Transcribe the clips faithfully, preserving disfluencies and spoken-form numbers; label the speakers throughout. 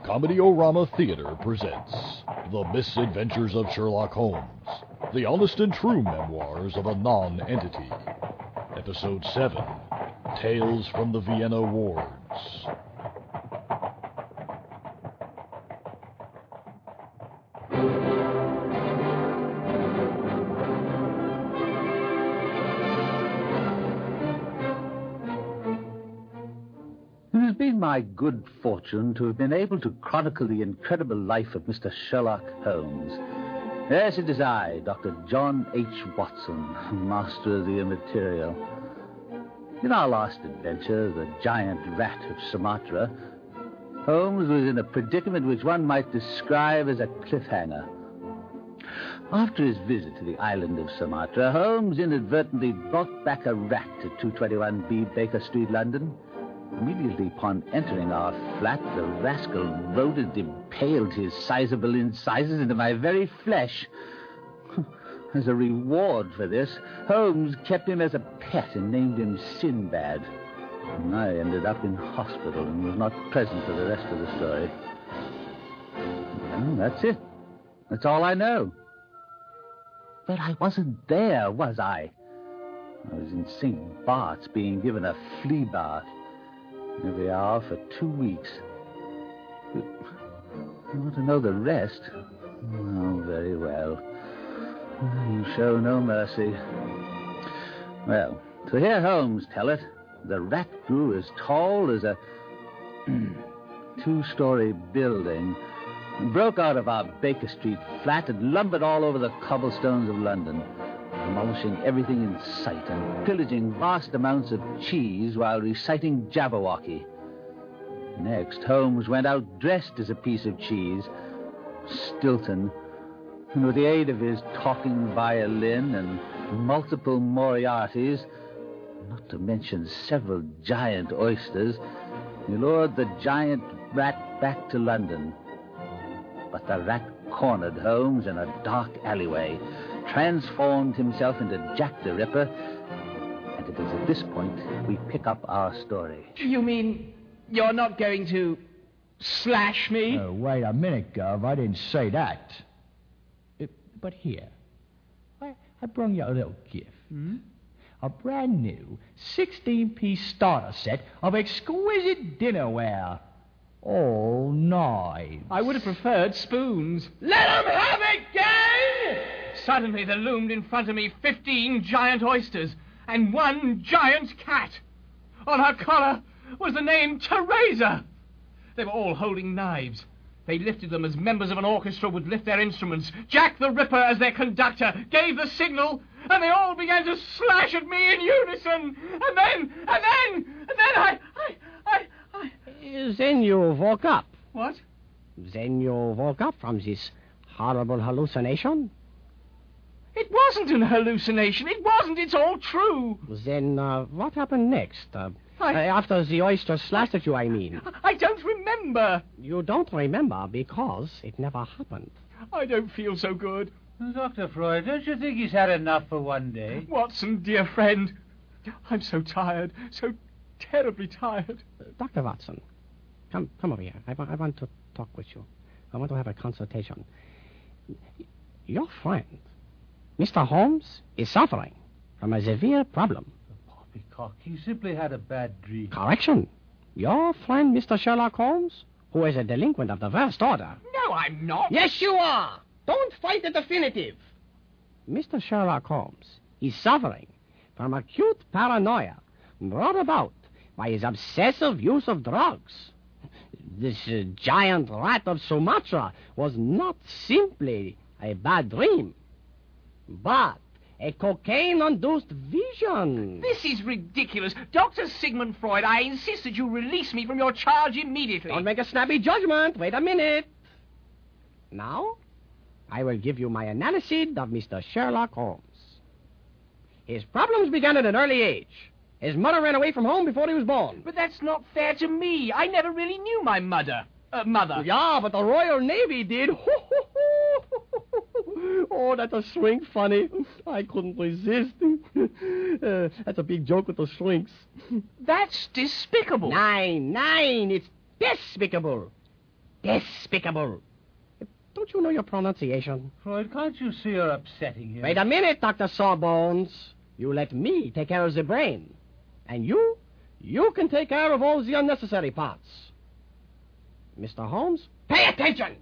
Speaker 1: Comedy-O-Rama Theater presents The Misadventures of Sherlock Holmes, the honest and true memoirs of a non-entity. Episode seven, Tales from the Vienna Wards.
Speaker 2: It has been my good fortune to have been able to chronicle the incredible life of Mister Sherlock Holmes. Yes, it is I, Doctor John H. Watson, master of the immaterial. In our last adventure, the giant rat of Sumatra, Holmes was in a predicament which one might describe as a cliffhanger. After his visit to the island of Sumatra, Holmes inadvertently brought back a rat to two twenty-one B Baker Street, London. Immediately upon entering our flat, the rascal rodent impaled his sizable incisors into my very flesh. As a reward for this, Holmes kept him as a pet and named him Sinbad. And I ended up in hospital and was not present for the rest of the story. Well, that's it. That's all I know. But I wasn't there, was I? I was in Saint Bart's being given a flea bath every hour for two weeks. You want to know the rest? Oh, very well. You show no mercy. Well, to hear Holmes tell it, the rat grew as tall as a two-story building, and broke out of our Baker Street flat and lumbered all over the cobblestones of London, demolishing everything in sight and pillaging vast amounts of cheese while reciting Jabberwocky. Next, Holmes went out dressed as a piece of cheese, Stilton, and with the aid of his talking violin and multiple Moriartys, not to mention several giant oysters, he lured the giant rat back to London. But the rat cornered Holmes in a dark alleyway, transformed himself into Jack the Ripper, and it is at this point we pick up our story.
Speaker 3: You mean you're not going to slash me?
Speaker 4: Oh, wait a minute, Gov. I didn't say that. Uh, but here, I, I brought you a little gift.
Speaker 3: Hmm?
Speaker 4: A brand new sixteen-piece starter set of exquisite dinnerware. All knives.
Speaker 3: I would have preferred spoons. Let 'em have it, gang! Suddenly there loomed in front of me fifteen giant oysters and one giant cat. On her collar was the name Teresa. They were all holding knives. They lifted them as members of an orchestra would lift their instruments. Jack the Ripper, as their conductor, gave the signal, and they all began to slash at me in unison. And then, and then, and then I, I, I, I...
Speaker 5: Then you woke up.
Speaker 3: What?
Speaker 5: Then you woke up from this horrible hallucination?
Speaker 3: It wasn't an hallucination. It wasn't. It's all true.
Speaker 5: Then uh, what happened next? Uh,
Speaker 3: I...
Speaker 5: uh, after the oyster slashed at you, I mean.
Speaker 3: I don't remember.
Speaker 5: You don't remember because it never happened.
Speaker 3: I don't feel so good.
Speaker 6: Doctor Freud, don't you think he's had enough for one day?
Speaker 3: Watson, dear friend, I'm so tired, so terribly tired.
Speaker 5: Uh, Doctor Watson, come come over here. I, I want to talk with you. I want to have a consultation. Your friend, Mister Holmes, is suffering from a severe problem.
Speaker 6: Poppycock, he simply had a bad dream.
Speaker 5: Correction. Your friend, Mister Sherlock Holmes, who is a delinquent of the first order.
Speaker 3: No, I'm not.
Speaker 5: Yes, you are. Don't fight the definitive. Mister Sherlock Holmes is suffering from acute paranoia brought about by his obsessive use of drugs. This uh, giant rat of Sumatra was not simply a bad dream, but a cocaine-induced vision.
Speaker 3: This is ridiculous. Doctor Sigmund Freud, I insist that you release me from your charge immediately.
Speaker 5: Don't make a snappy judgment. Wait a minute. Now, I will give you my analysis of Mister Sherlock Holmes. His problems began at an early age. His mother ran away from home before he was born.
Speaker 3: But that's not fair to me. I never really knew my mother. Uh, mother.
Speaker 5: Yeah, but the Royal Navy did. Oh, that's a shrink funny. I couldn't resist. Uh, that's a big joke with the shrinks.
Speaker 3: That's despicable.
Speaker 5: Nine, nine. It's despicable. Despicable. Don't you know your pronunciation?
Speaker 6: Freud, can't you see you're upsetting him?
Speaker 5: Wait a minute, Doctor Sawbones. You let me take care of the brain. And you, you can take care of all the unnecessary parts. Mister Holmes, pay attention!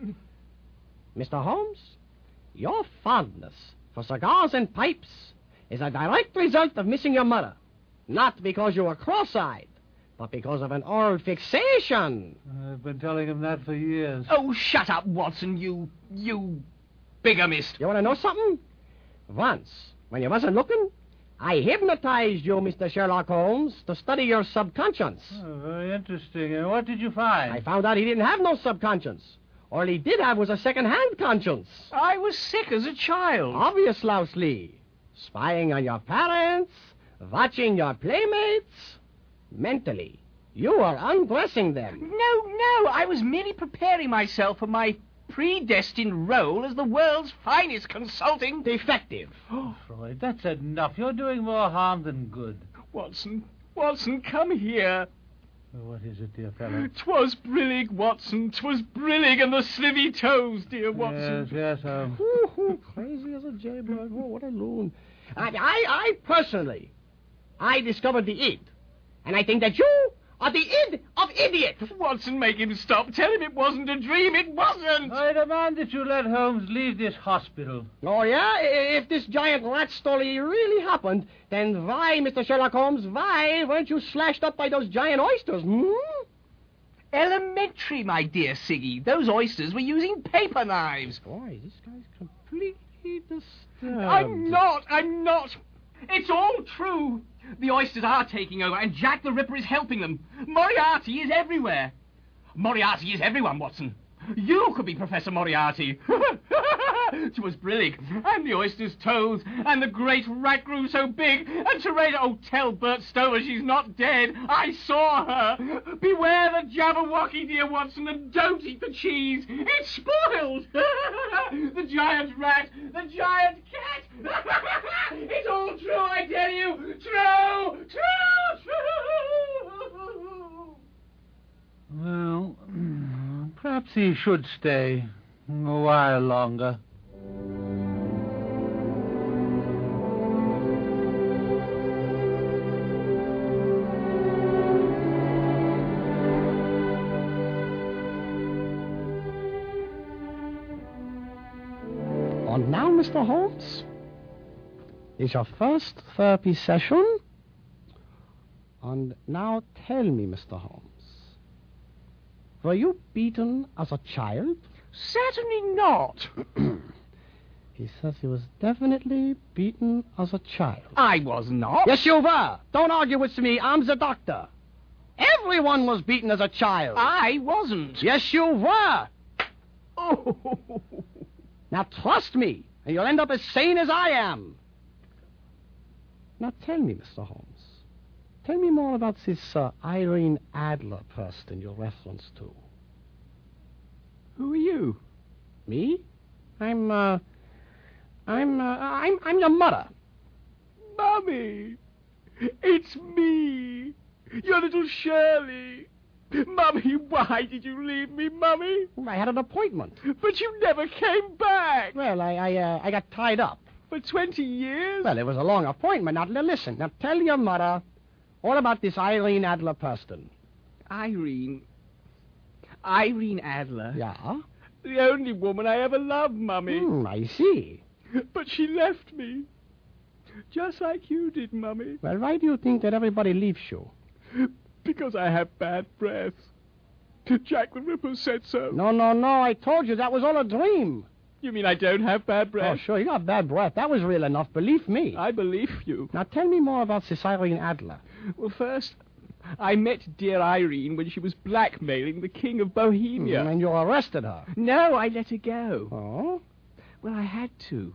Speaker 5: Mister Holmes, your fondness for cigars and pipes is a direct result of missing your mother. Not because you were cross-eyed, but because of an oral fixation.
Speaker 6: I've been telling him that for years.
Speaker 3: Oh, shut up, Watson, you... you... bigamist.
Speaker 5: You want to know something? Once, when you wasn't looking, I hypnotized you, Mister Sherlock Holmes, to study your subconscious.
Speaker 6: Oh, very interesting. And what did you find?
Speaker 5: I found out he didn't have no subconscious. All he did have was a second-hand conscience.
Speaker 3: I was sick as a child.
Speaker 5: Obvious, Lousley. Spying on your parents, watching your playmates. Mentally, you are undressing them.
Speaker 3: No, no, I was merely preparing myself for my predestined role as the world's finest consulting...
Speaker 5: Defective.
Speaker 6: Oh, Freud, that's enough. You're doing more harm than good.
Speaker 3: Watson, Watson, come here.
Speaker 6: What is it, dear fellow?
Speaker 3: 'Twas Brillig, Watson, 'twas Brillig and the slithy toes, dear Watson.
Speaker 6: Yes, yes, um...
Speaker 5: Ooh, ooh, crazy as a jaybird. Oh, what a loon. I, I, I personally, I discovered the id. And I think that you are the id of idiot.
Speaker 3: Watson, make him stop. Tell him it wasn't a dream. It wasn't.
Speaker 6: I demand that you let Holmes leave this hospital.
Speaker 5: Oh, yeah? I- If this giant rat story really happened, then why, Mister Sherlock Holmes, why weren't you slashed up by those giant oysters, hmm?
Speaker 3: Elementary, my dear Siggy. Those oysters were using paper knives.
Speaker 5: Boy, this guy's completely disturbed.
Speaker 3: I'm not. I'm not. It's all true. The oysters are taking over, and Jack the Ripper is helping them. Moriarty is everywhere. Moriarty is everyone, Watson. You could be Professor Moriarty. It was Brillig, and the oyster's toes, and the great rat grew so big, and Teresa... Oh, tell Bert Stover she's not dead. I saw her. Beware the Jabberwocky, dear Watson, and don't eat the cheese. It's spoiled. The giant rat, the giant cat. It's all true, I tell you. True, true, true.
Speaker 6: Well, perhaps he should stay a while longer.
Speaker 5: And now, Mister Holmes, is your first therapy session. And now tell me, Mister Holmes, were you beaten as a child?
Speaker 3: Certainly not.
Speaker 5: He says he was definitely beaten as a child.
Speaker 3: I was not.
Speaker 5: Yes, you were. Don't argue with me. I'm the doctor. Everyone was beaten as a child.
Speaker 3: I wasn't.
Speaker 5: Yes, you were.
Speaker 3: Oh.
Speaker 5: Now, trust me, and you'll end up as sane as I am. Now, tell me, Mister Holmes, tell me more about this uh, Irene Adler person you're reference to.
Speaker 3: Who are you?
Speaker 5: Me? I'm, uh, I'm, uh, I'm, I'm your mother.
Speaker 3: Mummy, it's me, your little Shirley. Mummy, why did you leave me, Mummy?
Speaker 5: I had an appointment.
Speaker 3: But you never came back.
Speaker 5: Well, I, I, uh, I got tied up.
Speaker 3: For twenty years?
Speaker 5: Well, it was a long appointment. Now, l- listen. Now, tell your mother all about this Irene Adler person.
Speaker 3: Irene. Irene Adler.
Speaker 5: Yeah?
Speaker 3: The only woman I ever loved, Mummy.
Speaker 5: Hmm, I see.
Speaker 3: But she left me. Just like you did, Mummy.
Speaker 5: Well, why do you think that everybody leaves you?
Speaker 3: Because I have bad breath. Jack the Ripper said so.
Speaker 5: No, no, no. I told you that was all a dream.
Speaker 3: You mean I don't have bad
Speaker 5: Oh,
Speaker 3: breath?
Speaker 5: sure. You got bad breath. That was real enough. Believe me.
Speaker 3: I believe you.
Speaker 5: Now, tell me more about this Irene Adler.
Speaker 3: Well, first, I met dear Irene when she was blackmailing the King of Bohemia.
Speaker 5: Hmm, and you arrested her.
Speaker 3: No, I let her go.
Speaker 5: Oh?
Speaker 3: Well, I had to.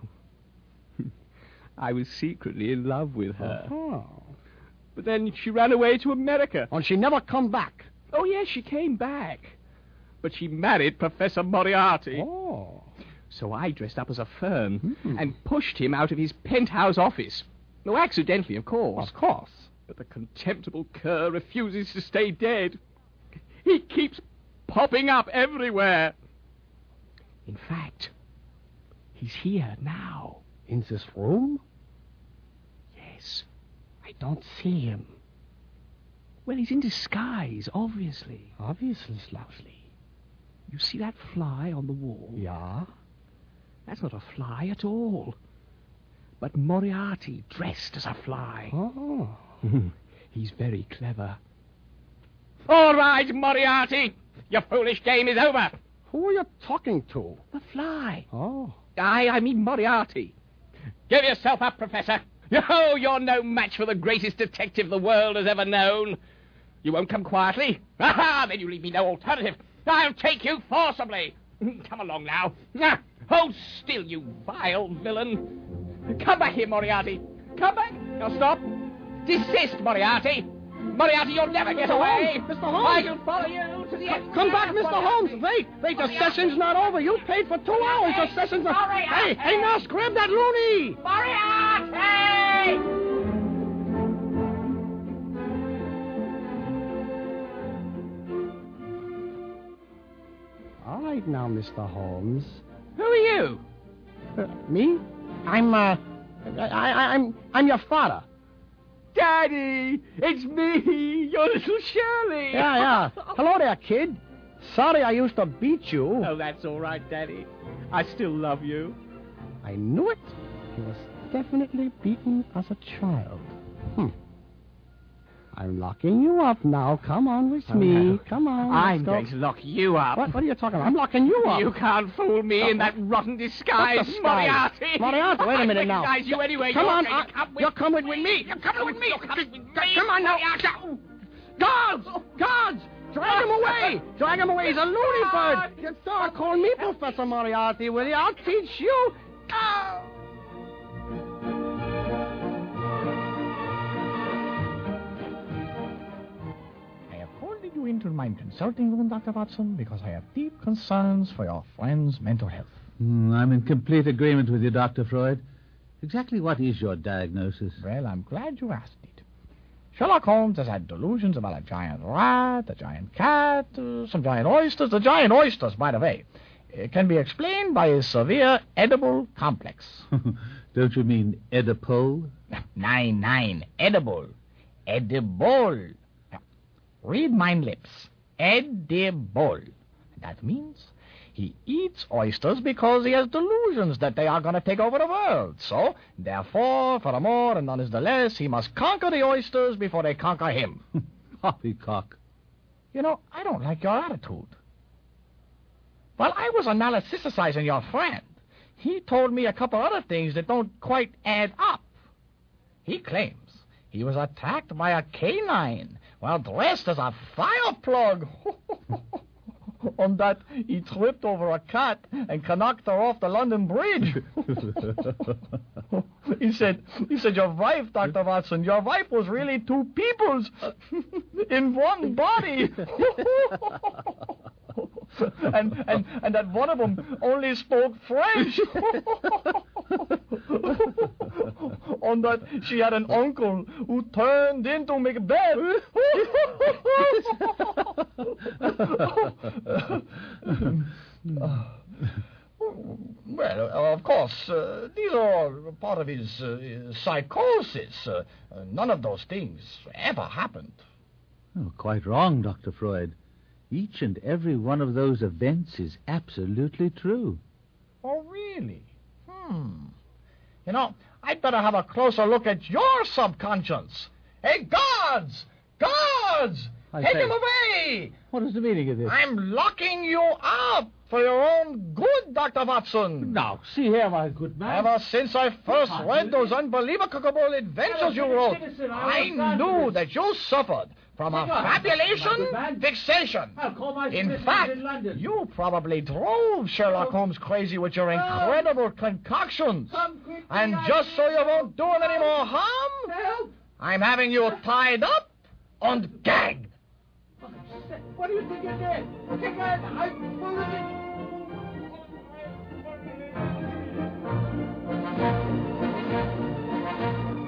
Speaker 3: I was secretly in love with her.
Speaker 5: Oh.
Speaker 3: But then she ran away to America.
Speaker 5: And she never come back.
Speaker 3: Oh, yes, she came back. But she married Professor Moriarty.
Speaker 5: Oh.
Speaker 3: So I dressed up as a fern
Speaker 5: Hmm.
Speaker 3: and pushed him out of his penthouse office. No, accidentally, of course.
Speaker 5: Of course.
Speaker 3: But the contemptible cur refuses to stay dead. He keeps popping up everywhere. In fact, he's here now.
Speaker 5: In this room?
Speaker 3: Yes, I don't see him. Well, he's in disguise, obviously.
Speaker 5: Obviously, Slouchley.
Speaker 3: You see that fly on the wall?
Speaker 5: Yeah?
Speaker 3: That's not a fly at all, but Moriarty dressed as a fly.
Speaker 5: Oh.
Speaker 3: He's very clever. All right, Moriarty. Your foolish game is over.
Speaker 5: Who are you talking to?
Speaker 3: The fly.
Speaker 5: Oh.
Speaker 3: I, I mean Moriarty. Give yourself up, Professor. Oh, you're no match for the greatest detective the world has ever known. You won't come quietly? Aha, then you leave me no alternative. I'll take you forcibly. Come along now. Ah, hold still, you vile villain. Come back here, Moriarty. Come back. Now stop. Desist, Moriarty. Moriarty, you'll never get
Speaker 5: Mister
Speaker 3: away.
Speaker 5: Holmes, Mister Holmes.
Speaker 3: I shall follow you to the end.
Speaker 5: Come back, Mister Holmes. Wait, wait, the session's not over. You paid for two hours. The session's not... Hey, hey, nurse, grab that loony.
Speaker 3: Moriarty!
Speaker 5: All right now, Mister Holmes.
Speaker 3: Who are you?
Speaker 5: Uh, me? I'm, uh... I, I, I'm, I'm your father.
Speaker 3: Daddy, it's me, your little Shirley.
Speaker 5: Yeah, yeah. Hello there, kid. Sorry I used to beat you.
Speaker 3: Oh, that's all right, Daddy. I still love you.
Speaker 5: I knew it. He was definitely beaten as a child. Hmm. I'm locking you up now. Come on with
Speaker 3: Oh,
Speaker 5: me.
Speaker 3: no.
Speaker 5: Come on.
Speaker 3: I'm
Speaker 5: let's go.
Speaker 3: going to lock you up.
Speaker 5: What, what are you talking about? I'm locking you up.
Speaker 3: You can't fool me in that rotten disguise,
Speaker 5: What disguise?
Speaker 3: Moriarty.
Speaker 5: Moriarty, wait a minute now.
Speaker 3: I recognize you anyway.
Speaker 5: Come
Speaker 3: You're
Speaker 5: on,
Speaker 3: going
Speaker 5: uh,
Speaker 3: to come with
Speaker 5: you're coming with me.
Speaker 3: You're coming with me. You're coming with me.
Speaker 5: Come on now.
Speaker 3: Moriarty.
Speaker 5: Guards! Guards! Drag him away! Drag him away. He's a loony bird. You don't call me Professor Moriarty, will you? I'll teach you. Oh.
Speaker 4: I have called you into my consulting room, Doctor Watson, because I have deep concerns for your friend's mental health.
Speaker 2: Mm, I'm in complete agreement with you, Doctor Freud. Exactly what is your diagnosis?
Speaker 4: Well, I'm glad you asked it. Sherlock Holmes has had delusions about a giant rat, a giant cat, uh, some giant oysters. The giant oysters, by the way, uh, can be explained by a severe edible complex.
Speaker 2: Don't you mean Oedipal?
Speaker 4: Nine, nine, edible. Edible. Now, read mine lips. Edible. That means he eats oysters because he has delusions that they are going to take over the world. So, therefore, furthermore, and none is the less, he must conquer the oysters before they conquer him.
Speaker 2: Poppycock.
Speaker 4: You know, I don't like your attitude. While I was analyticizing your friend, he told me a couple other things that don't quite add up. He claims he was attacked by a canine while dressed as a fire plug. On that, he tripped over a cat and knocked her off the London Bridge. he said, he said, your wife, Doctor Watson, your wife was really two peoples in one body. and, and, and that one of them only spoke French. On that, she had an uncle who turned into Macbeth. uh, well, of course, uh, these are all part of his uh, psychosis. Uh, none of those things ever happened.
Speaker 2: Oh, quite wrong, Doctor Freud. Each and every one of those events is absolutely true.
Speaker 4: Oh, really? Hmm. You know, I'd better have a closer look at your subconscious. Hey, guards! Guards!
Speaker 2: I
Speaker 4: Take
Speaker 2: say-
Speaker 4: him away!
Speaker 2: What is the meaning of this?
Speaker 4: I'm locking you up for your own good, Doctor Watson.
Speaker 2: Now, see here, my good man.
Speaker 4: Ever since I first read those unbelievable adventures you wrote, I knew that you suffered from a fabulation fixation. In fact, you probably drove Sherlock Holmes crazy with your incredible concoctions. And just so you won't do him any more harm, I'm having you tied up and gagged.
Speaker 3: What do you think you did? Kick it! I'm moving.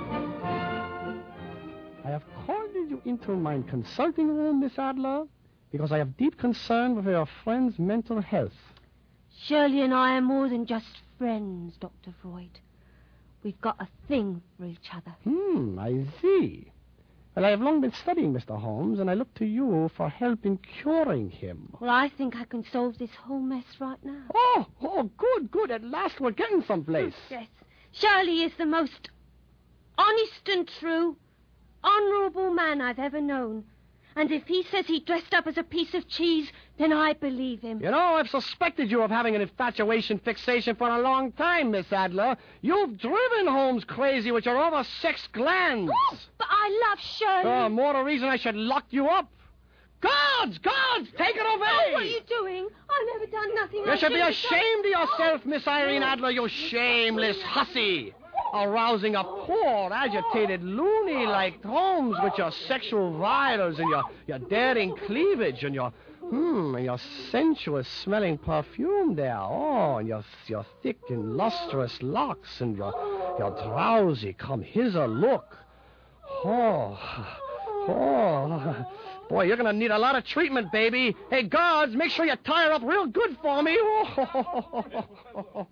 Speaker 5: I have called you into my consulting room, Miss Adler, because I have deep concern for your friend's mental health.
Speaker 7: Shirley and I are more than just friends, Doctor Freud. We've got a thing for each other.
Speaker 5: Hmm, I see. Well, I have long been studying Mister Holmes, and I look to you for help in curing him.
Speaker 7: Well, I think I can solve this whole mess right now.
Speaker 5: Oh, oh, good, good. At last we're getting someplace.
Speaker 7: Yes. Shirley is the most honest and true, honourable man I've ever known. And if he says he dressed up as a piece of cheese, then I believe him.
Speaker 5: You know, I've suspected you of having an infatuation fixation for a long time, Miss Adler. You've driven Holmes crazy with your oversexed glands.
Speaker 7: Oh, but I love Shirley.
Speaker 5: Oh, more the reason I should lock you up. Guards! Guards! Take it away!
Speaker 7: Oh, what are you doing? I've never done nothing.
Speaker 5: You should be ashamed of yourself, Miss Irene Adler, you shameless hussy. Arousing a poor, agitated loony like Holmes with your sexual vitals and your, your daring cleavage and your, hmm, and your sensuous-smelling perfume there. Oh, and your, your thick and lustrous locks and your, your drowsy, come-hither look. Oh, oh. Boy, you're going to need a lot of treatment, baby. Hey, guards, make sure you tie her up real good for me. Oh.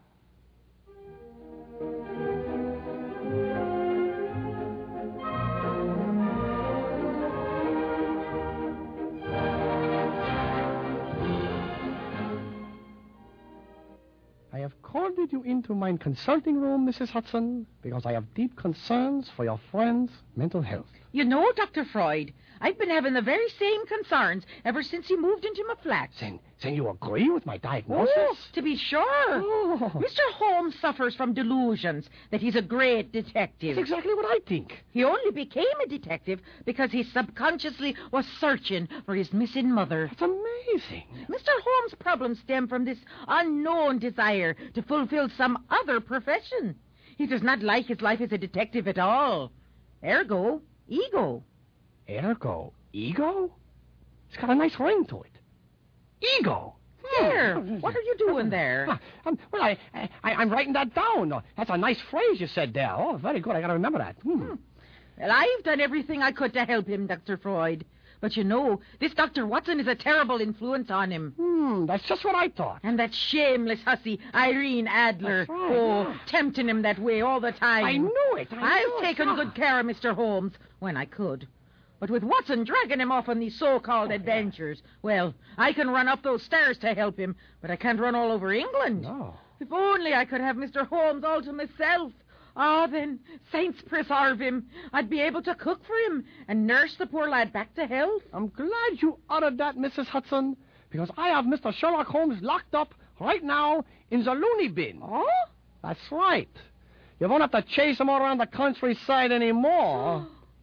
Speaker 5: I have called you into my consulting room, Missus Hudson, because I have deep concerns for your friend's mental health.
Speaker 8: You know, Doctor Freud, I've been having the very same concerns ever since he moved into my flat.
Speaker 5: Then, then you agree with my diagnosis?
Speaker 8: Oh, to be sure.
Speaker 5: Oh.
Speaker 8: Mister Holmes suffers from delusions that he's a great detective.
Speaker 5: That's exactly what I think.
Speaker 8: He only became a detective because he subconsciously was searching for his missing mother.
Speaker 5: That's amazing.
Speaker 8: Mister Holmes' problems stem from this unknown desire to fulfill some other profession. He does not like his life as a detective at all. Ergo, ego.
Speaker 5: Ergo, ego? It's got a nice ring to it. Ego.
Speaker 8: There. What are you doing there?
Speaker 5: Uh, um, well, I, I, I'm writing that down. That's a nice phrase you said there. Oh, very good. I got to remember that. Hmm.
Speaker 8: Hmm. Well, I've done everything I could to help him, Doctor Freud. But you know, this Doctor Watson is a terrible influence on him.
Speaker 5: Hmm, that's just what I thought.
Speaker 8: And that shameless hussy, Irene Adler.
Speaker 5: That's right,
Speaker 8: oh,
Speaker 5: yeah.
Speaker 8: tempting him that way all the time.
Speaker 5: I knew it. I
Speaker 8: I've
Speaker 5: knew it.
Speaker 8: taken
Speaker 5: Ah.
Speaker 8: good care of Mister Holmes when I could. But with Watson dragging him off on these so-called
Speaker 5: Oh,
Speaker 8: adventures, well, I can run up those stairs to help him, but I can't run all over England.
Speaker 5: No.
Speaker 8: If only I could have Mister Holmes all to myself. Ah, then, saints preserve him. I'd be able to cook for him and nurse the poor lad back to health.
Speaker 5: I'm glad you uttered that, Missus Hudson, because I have Mister Sherlock Holmes locked up right now in the loony bin.
Speaker 8: Oh?
Speaker 5: That's right. You won't have to chase him all around the countryside anymore.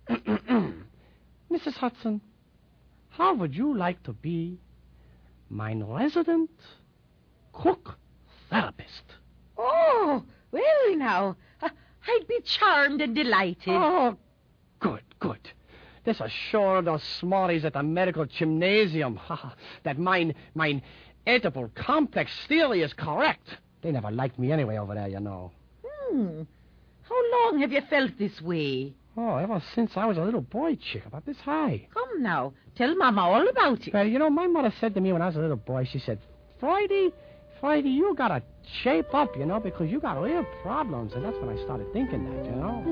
Speaker 5: Missus Hudson, how would you like to be my resident cook therapist?
Speaker 8: Oh, well, now, I- I'd be charmed and delighted.
Speaker 5: Oh, good, good. This assure those smarties at the medical gymnasium that mine, mine edible complex theory is correct. They never liked me anyway over there, you know.
Speaker 8: Hmm. How long have you felt this way?
Speaker 5: Oh, ever since I was a little boy chick, about this high.
Speaker 8: Come now, tell Mama all about it.
Speaker 5: Well, you know, my mother said to me when I was a little boy, she said, Friday, Friday, you gotta shape up, you know, because you got real problems. And that's when I started thinking that, you know.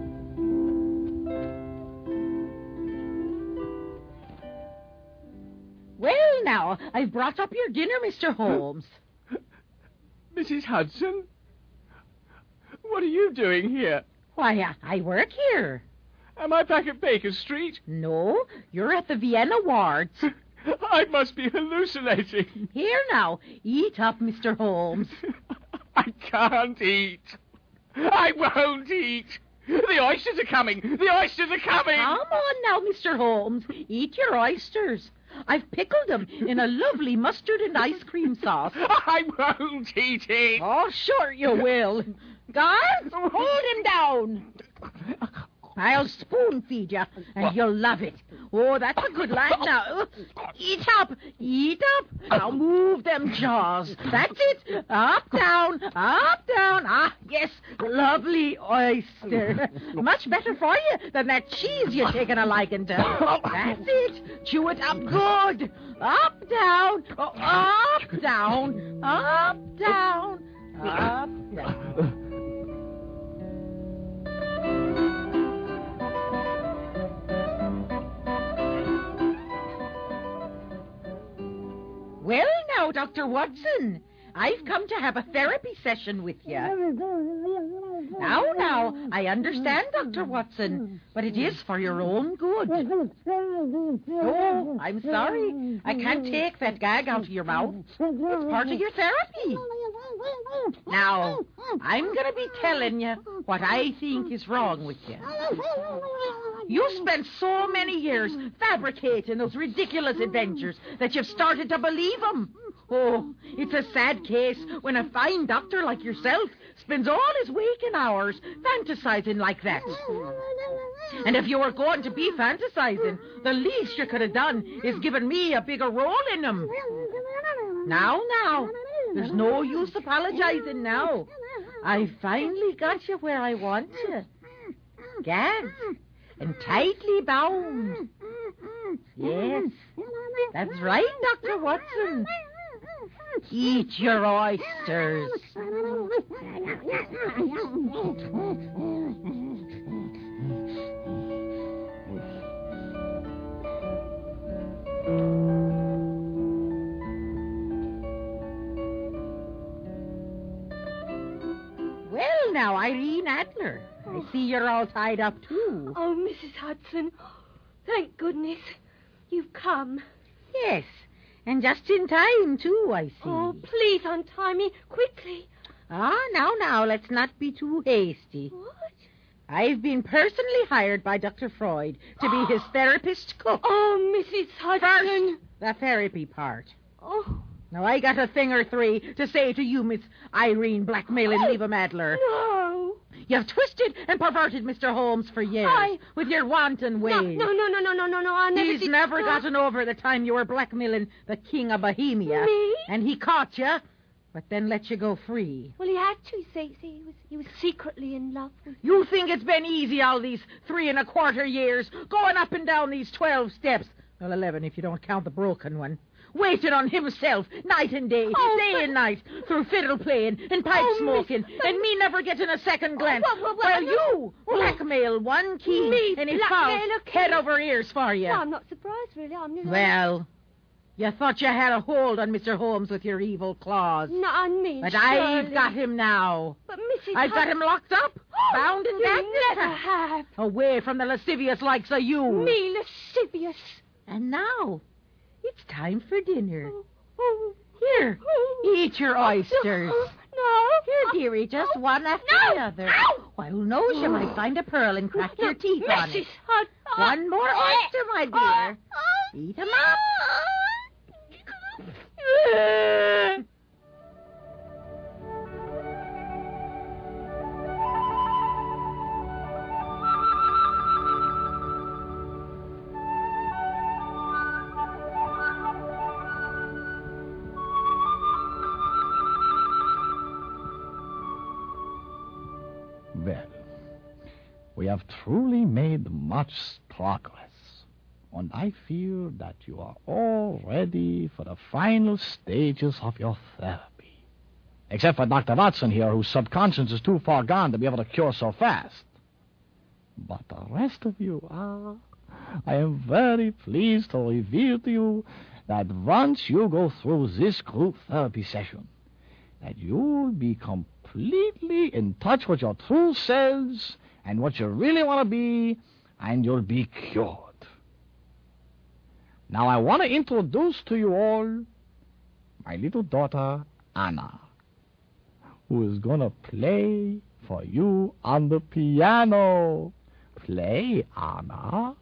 Speaker 8: Well, now, I've brought up your dinner, Mister Holmes.
Speaker 3: Missus Hudson? What are you doing here?
Speaker 8: Why, I, I work here.
Speaker 3: Am I back at Baker Street?
Speaker 8: No, you're at the Vienna wards.
Speaker 3: I must be hallucinating.
Speaker 8: Here now, eat up, Mister Holmes.
Speaker 3: I can't eat. I won't eat. The oysters are coming. The oysters are coming.
Speaker 8: Come on now, Mister Holmes. Eat your oysters. I've pickled them in a lovely mustard and ice cream sauce.
Speaker 3: I won't eat it.
Speaker 8: Oh, sure you will. Guards, hold him down. I'll spoon feed you, and you'll love it. Oh, that's a good lad now. Eat up, eat up. Now move them jaws. That's it. Up, down, up, down. Ah, yes, lovely oyster. Much better for you than that cheese you're taking a liking to. That's it. Chew it up good. Up, down, oh, up, down, up, down, up, down. Well, now, Doctor Watson, I've come to have a therapy session with you. Now, now, I understand, Doctor Watson, but it is for your own good. Oh, I'm sorry. I can't take that gag out of your mouth. It's part of your therapy. Now, I'm going to be telling you what I think is wrong with you. You spent so many years fabricating those ridiculous adventures that you've started to believe them. Oh, it's a sad case when a fine doctor like yourself spends all his waking hours fantasizing like that. And if you were going to be fantasizing, the least you could have done is given me a bigger role in them. Now, now, there's no use apologizing now. I finally got you where I want you. Gagged and tightly bound. Yes, that's right, Doctor Watson. Eat your oysters. Well, now, Irene Adler, I see you're all tied up, too.
Speaker 7: Oh, Missus Hudson, thank goodness you've come.
Speaker 8: Yes, and just in time, too, I see.
Speaker 7: Oh, please untie me quickly.
Speaker 8: Ah, now, now, let's not be too hasty.
Speaker 7: What?
Speaker 8: I've been personally hired by Doctor Freud to be his therapist cook.
Speaker 7: Oh, Missus Hudson.
Speaker 8: First, the therapy part.
Speaker 7: Oh.
Speaker 8: Now, I got a thing or three to say to you, Miss Irene Blackmail and Leva Adler.
Speaker 7: No.
Speaker 8: You've twisted and perverted Mister Holmes for years
Speaker 7: I...
Speaker 8: with your wanton ways.
Speaker 7: No, no, no, no, no, no, no, I never
Speaker 8: He's
Speaker 7: did...
Speaker 8: never
Speaker 7: no.
Speaker 8: gotten over the time you were blackmailing the King of Bohemia.
Speaker 7: Me?
Speaker 8: And he caught you, but then let you go free.
Speaker 7: Well, he had to, see, see, he was, he was secretly in love with me.
Speaker 8: You think it's been easy all these three and a quarter years, going up and down these twelve steps. Well, eleven if you don't count the broken one. Waiting on himself, night and day,
Speaker 7: Oh,
Speaker 8: day
Speaker 7: but-
Speaker 8: and night, through fiddle playing and pipe
Speaker 7: Oh,
Speaker 8: smoking,
Speaker 7: Miss- but-
Speaker 8: and me never getting a second glance.
Speaker 7: well, well, well,
Speaker 8: While
Speaker 7: no.
Speaker 8: you blackmail one key,
Speaker 7: Me
Speaker 8: and he
Speaker 7: blackmail
Speaker 8: falls
Speaker 7: a key?
Speaker 8: head over ears for you.
Speaker 7: No, I'm not surprised, really. I'm not...
Speaker 8: Well, you thought you had a hold on Mister Holmes with your evil claws.
Speaker 7: No, I mean,
Speaker 8: But
Speaker 7: surely.
Speaker 8: I've got him now.
Speaker 7: But Missus
Speaker 8: I've got
Speaker 7: Hudson...
Speaker 8: him locked up, bound and
Speaker 7: You
Speaker 8: gagged.
Speaker 7: never have.
Speaker 8: Away from the lascivious likes of you.
Speaker 7: Me lascivious.
Speaker 8: And now, it's time for dinner.
Speaker 7: Oh, oh,
Speaker 8: Here,
Speaker 7: oh.
Speaker 8: eat your oysters.
Speaker 7: No.
Speaker 8: Here, dearie, just one after
Speaker 7: No.
Speaker 8: the other.
Speaker 7: Ow.
Speaker 8: Why, who knows, you might find a pearl and crack your teeth on it.
Speaker 7: Missus Hudson.
Speaker 8: One more oyster, my dear. Eat 'em up.
Speaker 4: Well, we have truly made much progress, and I feel that you are all ready for the final stages of your therapy. Except for Doctor Watson here, whose subconscious is too far gone to be able to cure so fast. But the rest of you, ah, I am very pleased to reveal to you that once you go through this group therapy session, that you'll be completely in touch with your true selves and what you really want to be, and you'll be cured. Now, I want to introduce to you all my little daughter, Anna, who is going to play for you on the piano. Play, Anna.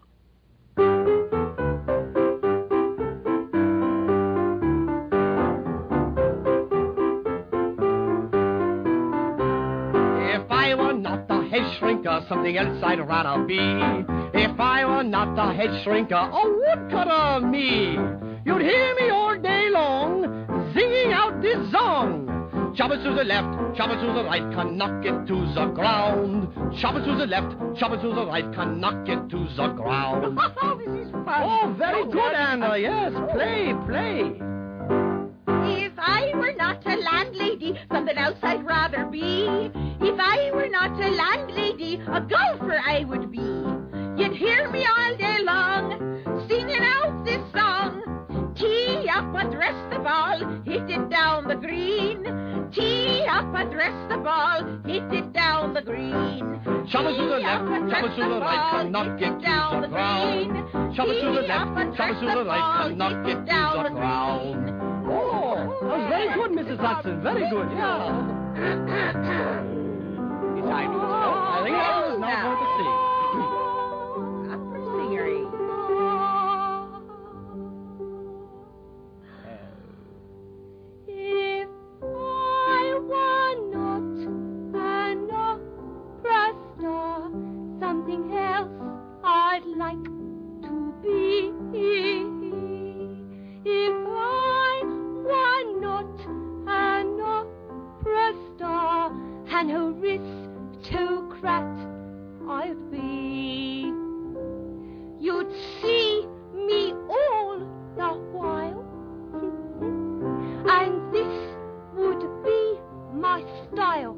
Speaker 9: If I were not the head
Speaker 5: shrinker, something else I'd rather be. If I were not the head shrinker, a woodcutter me. You'd hear me all day long, singing out this song. Chop it to the left, chop it to the right, can knock it to the ground. Chop it to the left, chop it to the right, can knock it to the ground.
Speaker 8: Oh, this is fun.
Speaker 5: Oh, very good, Anna. Yes, play, play.
Speaker 8: If I were not a landlady, something else I'd rather be. If I were not a landlady, a golfer I would be. You'd hear me all day long, singing out this song. Tee up, address the ball, hit it down the green. Tee up, address the ball, hit it down the green.
Speaker 5: Chop it to the left, chop it to the right, can knock it to the ground. Chop it to the left, chop it to the right, can knock it to the ground. Oh, that was very good, Missus Hudson. Very good, yeah. It's time to go. I think I was now going to sing.
Speaker 8: Opera singery.
Speaker 7: If I were not an opera star, something else I'd like to be. If I were not an opera star, an aristocrat I'd be. You'd see me all the while, and this would be my style.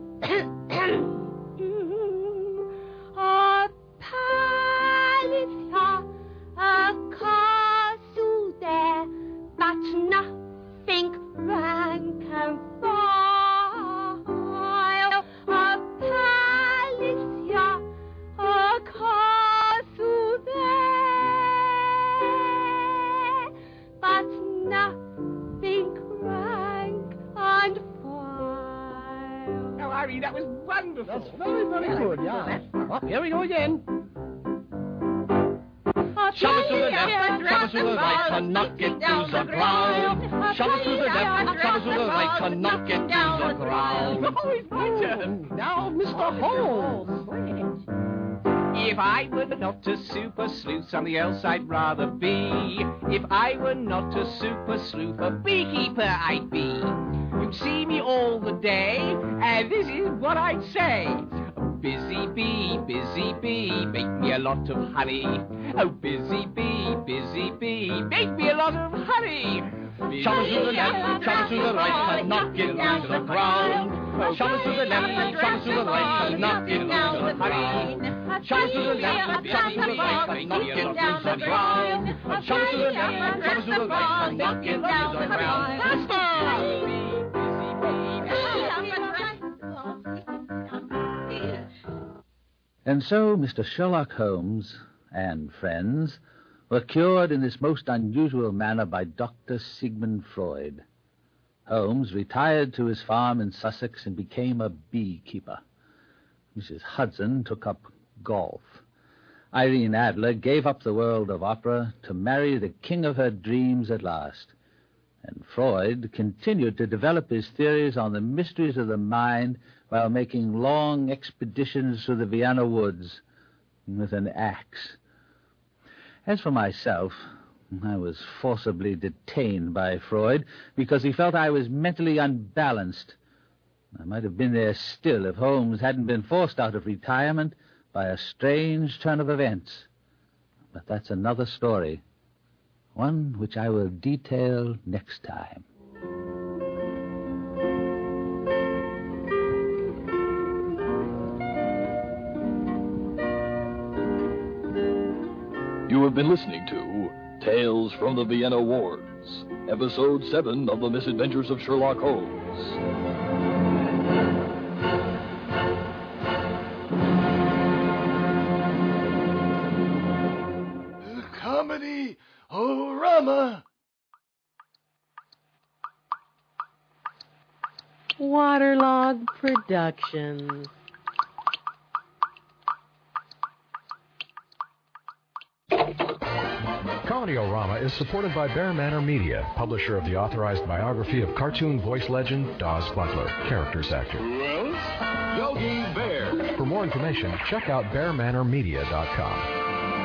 Speaker 7: A palace here, a castle there, but nothing rank and file. A palace here, a castle there, but nothing rank and file.
Speaker 3: Oh, Harry, that was wonderful.
Speaker 5: That's very, very good, yeah. Oh, here we go again. Shove it to the left, shove it to the right, can knock it to the ground. Shove it to the left, shove it to the right, can knock it to the ground.
Speaker 3: Oh, it's my turn.
Speaker 5: Now, Mister Holmes.
Speaker 3: If I were not a super sleuth, something else I'd rather be. If I were not a super sleuth, a beekeeper I'd be. You'd see me all the day, and this is what I'd say. Busy bee, busy bee, make me a lot of honey. Oh, busy bee, busy bee, make me a lot of honey.
Speaker 5: Shove it to the left, shove it to the right, can knock it to the ground. Shove it to the left, shove it to the right, can knock it to the ground. Shove it to the left, shove it to the right, can knock it to the ground. Shove it to the left, shove it to the right, can knock it to the ground. Faster!
Speaker 2: And so Mister Sherlock Holmes and friends were cured in this most unusual manner by Doctor Sigmund Freud. Holmes retired to his farm in Sussex and became a beekeeper. Missus Hudson took up golf. Irene Adler gave up the world of opera to marry the king of her dreams at last. And Freud continued to develop his theories on the mysteries of the mind while making long expeditions through the Vienna woods with an axe. As for myself, I was forcibly detained by Freud because he felt I was mentally unbalanced. I might have been there still if Holmes hadn't been forced out of retirement by a strange turn of events. But that's another story, one which I will detail next time.
Speaker 1: You have been listening to Tales from the Vienna Wars, Episode seven of The Misadventures of Sherlock Holmes. Comedy O-Rama.
Speaker 9: Waterlog Productions.
Speaker 10: Audiorama is supported by Bear Manor Media, publisher of the authorized biography of cartoon voice legend Dawes Butler, characters actor.
Speaker 11: Who else? Yogi Bear.
Speaker 10: For more information, check out bear manor media dot com.